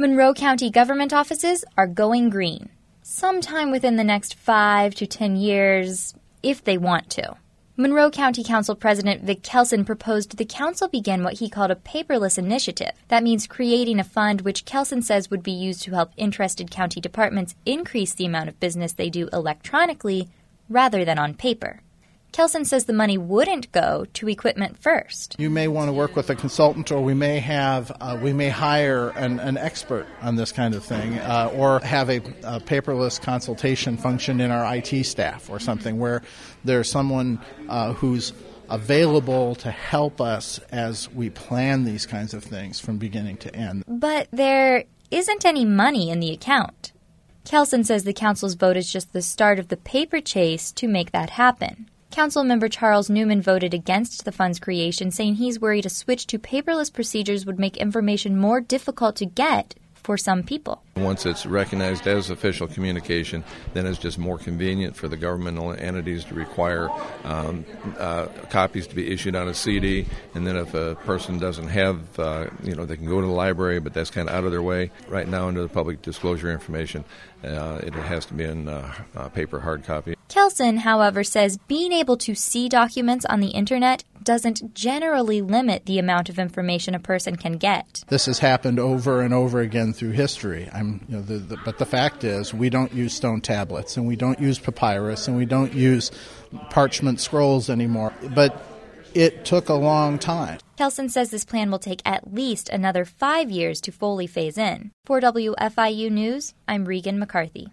Monroe County government offices are going green sometime within the next 5 to 10 years, if they want to. Monroe County Council President Vic Kelson proposed the council begin what he called a paperless initiative. That means creating a fund which Kelson says would be used to help interested county departments increase the amount of business they do electronically rather than on paper. Kelson says the money wouldn't go to equipment first. You may want to work with a consultant, or we may hire an expert on this kind of thing, or have a paperless consultation function in our IT staff or something where there's someone who's available to help us as we plan these kinds of things from beginning to end. But there isn't any money in the account. Kelson says the council's vote is just the start of the paper chase to make that happen. Councilmember Charles Newman voted against the fund's creation, saying he's worried a switch to paperless procedures would make information more difficult to get for some people. Once it's recognized as official communication, then it's just more convenient for the governmental entities to require copies to be issued on a CD, and then if a person doesn't have, they can go to the library, but that's kind of out of their way. Right now, under the public disclosure information, it has to be in paper hard copy. Kelson, however, says being able to see documents on the Internet doesn't generally limit the amount of information a person can get. This has happened over and over again through history. But the fact is, we don't use stone tablets, and we don't use papyrus, and we don't use parchment scrolls anymore. But it took a long time. Kelson says this plan will take at least another 5 years to fully phase in. For WFIU News, I'm Regan McCarthy.